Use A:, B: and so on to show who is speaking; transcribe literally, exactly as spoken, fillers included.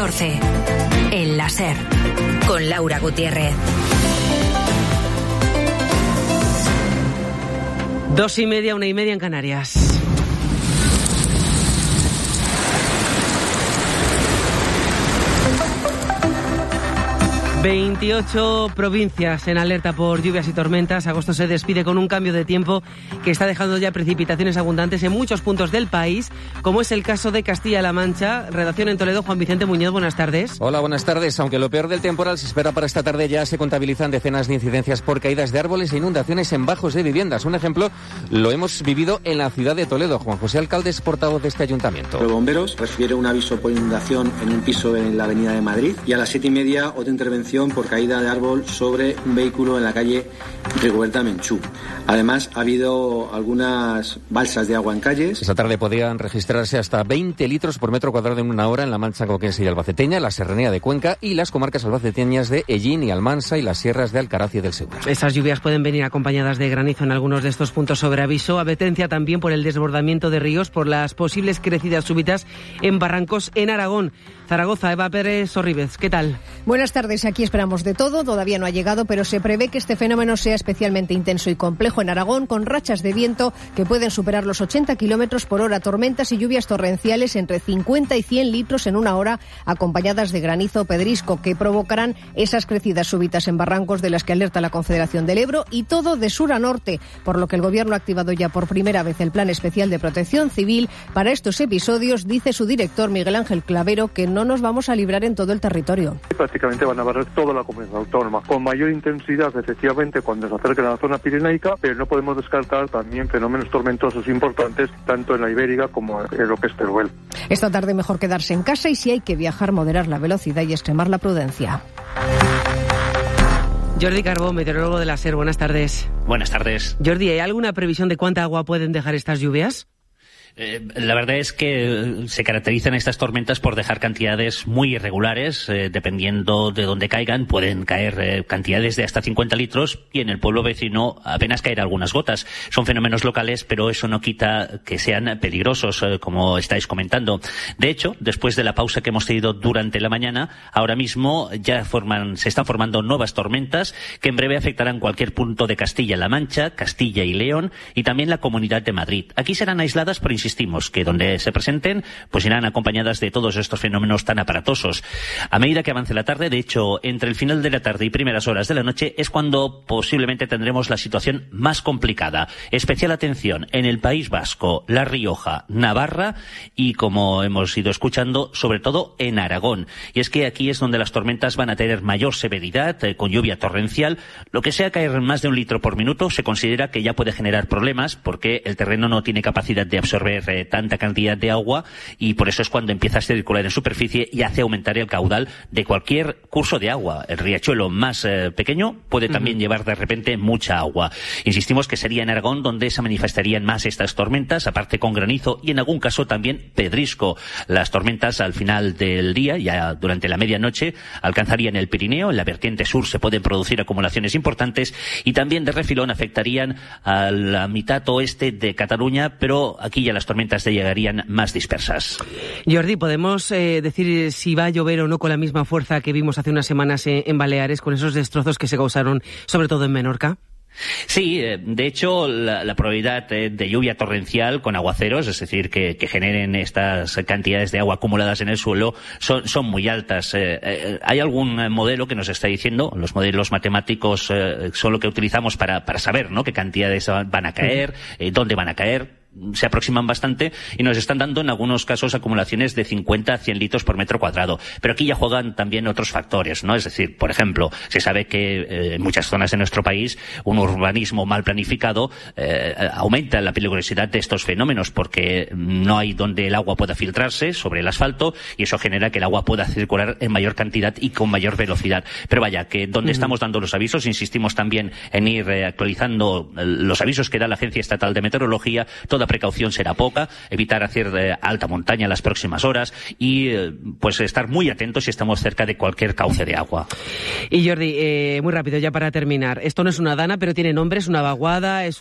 A: catorce. El láser. Con Laura Gutiérrez.
B: Dos y media, una y media en Canarias. veintiocho provincias en alerta por lluvias y tormentas. Agosto se despide con un cambio de tiempo que está dejando ya precipitaciones abundantes en muchos puntos del país, como es el caso de Castilla-La Mancha. Redacción en Toledo, Juan Vicente Muñoz, buenas tardes.
C: Hola, buenas tardes. Aunque lo peor del temporal se espera para esta tarde, ya se contabilizan decenas de incidencias por caídas de árboles e inundaciones en bajos de viviendas. Un ejemplo lo hemos vivido en la ciudad de Toledo. Juan José Alcalde es portavoz de este ayuntamiento.
D: Los bomberos recibieron un aviso por inundación en un piso en la avenida de Madrid y a las siete y media otra intervención por caída de árbol sobre un vehículo en la calle Rigoberta Menchú. Además, ha habido algunas balsas de agua en calles.
C: Esta tarde podían registrarse hasta veinte litros por metro cuadrado en una hora en la Mancha Conquense y Albaceteña, la Serranía de Cuenca y las comarcas albaceteñas de Ellín y Almansa y las sierras de Alcaraz y del Segura.
B: Esas lluvias pueden venir acompañadas de granizo en algunos de estos puntos sobre aviso. Advertencia también por el desbordamiento de ríos, por las posibles crecidas súbitas en barrancos en Aragón. Zaragoza, Eva Pérez Sorribes, ¿qué tal?
E: Buenas tardes, aquí esperamos de todo, todavía no ha llegado, pero se prevé que este fenómeno sea especialmente intenso y complejo en Aragón, con rachas de viento que pueden superar los ochenta kilómetros por hora, tormentas y lluvias torrenciales entre cincuenta y cien litros en una hora, acompañadas de granizo o pedrisco, que provocarán esas crecidas súbitas en barrancos de las que alerta la Confederación del Ebro, y todo de sur a norte, por lo que el Gobierno ha activado ya por primera vez el Plan Especial de Protección Civil para estos episodios. Dice su director, Miguel Ángel Clavero, que no nos vamos a librar en todo el territorio.
F: Prácticamente van a barrer toda la comunidad autónoma, con mayor intensidad efectivamente cuando se acerquen a la zona pirenaica, pero no podemos descartar también fenómenos tormentosos importantes tanto en la Ibérica como en lo que es Teruel.
E: Esta tarde mejor quedarse en casa y si hay que viajar, moderar la velocidad y extremar la prudencia.
B: Jordi Carbó, meteorólogo de la SER, buenas tardes.
G: Buenas tardes.
B: Jordi, ¿hay alguna previsión de cuánta agua pueden dejar estas lluvias?
G: Eh, la verdad es que se caracterizan estas tormentas por dejar cantidades muy irregulares, eh, dependiendo de dónde caigan, pueden caer eh, cantidades de hasta cincuenta litros y en el pueblo vecino apenas caer algunas gotas. Son fenómenos locales, pero eso no quita que sean peligrosos, eh, como estáis comentando. De hecho, después de la pausa que hemos tenido durante la mañana, ahora mismo ya forman, se están formando nuevas tormentas que en breve afectarán cualquier punto de Castilla-La Mancha, Castilla y León y también la Comunidad de Madrid. Aquí serán aisladas, pero insistimos que donde se presenten, pues irán acompañadas de todos estos fenómenos tan aparatosos. A medida que avance la tarde, de hecho, entre el final de la tarde y primeras horas de la noche es cuando posiblemente tendremos la situación más complicada. Especial atención en el País Vasco, La Rioja, Navarra y, como hemos ido escuchando, sobre todo en Aragón. Y es que aquí es donde las tormentas van a tener mayor severidad, eh, con lluvia torrencial. Lo que sea caer más de un litro por minuto se considera que ya puede generar problemas porque el terreno no tiene capacidad de absorber eh, tanta cantidad de agua y por eso es cuando empieza a circular en superficie y hace aumentar el caudal de cualquier curso de agua. El riachuelo más eh, pequeño puede también uh-huh. llevar de repente mucha agua. Insistimos que sería en Aragón donde se manifestarían más estas tormentas, aparte con granizo y en algún caso también pedrisco. Las tormentas al final del día, ya durante la medianoche, alcanzarían el Pirineo. En la vertiente sur se pueden producir acumulaciones importantes y también de refilón afectarían a la mitad oeste de Cataluña, pero aquí ya las tormentas llegarían más dispersas.
B: Jordi, ¿podemos eh, decir si va a llover o no con la misma fuerza que vimos hace unas semanas en, en Baleares, con esos destrozos que se causaron, sobre todo en Menorca?
G: Sí, de hecho, la, la probabilidad de lluvia torrencial con aguaceros, es decir, que, que generen estas cantidades de agua acumuladas en el suelo, son, son muy altas. Eh, eh, hay algún modelo que nos está diciendo, los modelos matemáticos eh, son lo que utilizamos para, para saber, ¿no?, qué cantidades van a caer, eh, dónde van a caer. Se aproximan bastante y nos están dando en algunos casos acumulaciones de cincuenta a cien litros por metro cuadrado. Pero aquí ya juegan también otros factores, ¿no? Es decir, por ejemplo, se sabe que eh, en muchas zonas de nuestro país un urbanismo mal planificado eh, aumenta la peligrosidad de estos fenómenos porque no hay donde el agua pueda filtrarse sobre el asfalto y eso genera que el agua pueda circular en mayor cantidad y con mayor velocidad. Pero vaya, que donde uh-huh. estamos dando los avisos, insistimos también en ir eh, actualizando los avisos que da la Agencia Estatal de Meteorología. Toda precaución será poca, evitar hacer eh, alta montaña en las próximas horas y eh, pues estar muy atentos si estamos cerca de cualquier cauce de agua.
B: Y Jordi, eh, muy rápido ya para terminar, esto no es una dana, pero tiene nombre, es una vaguada, es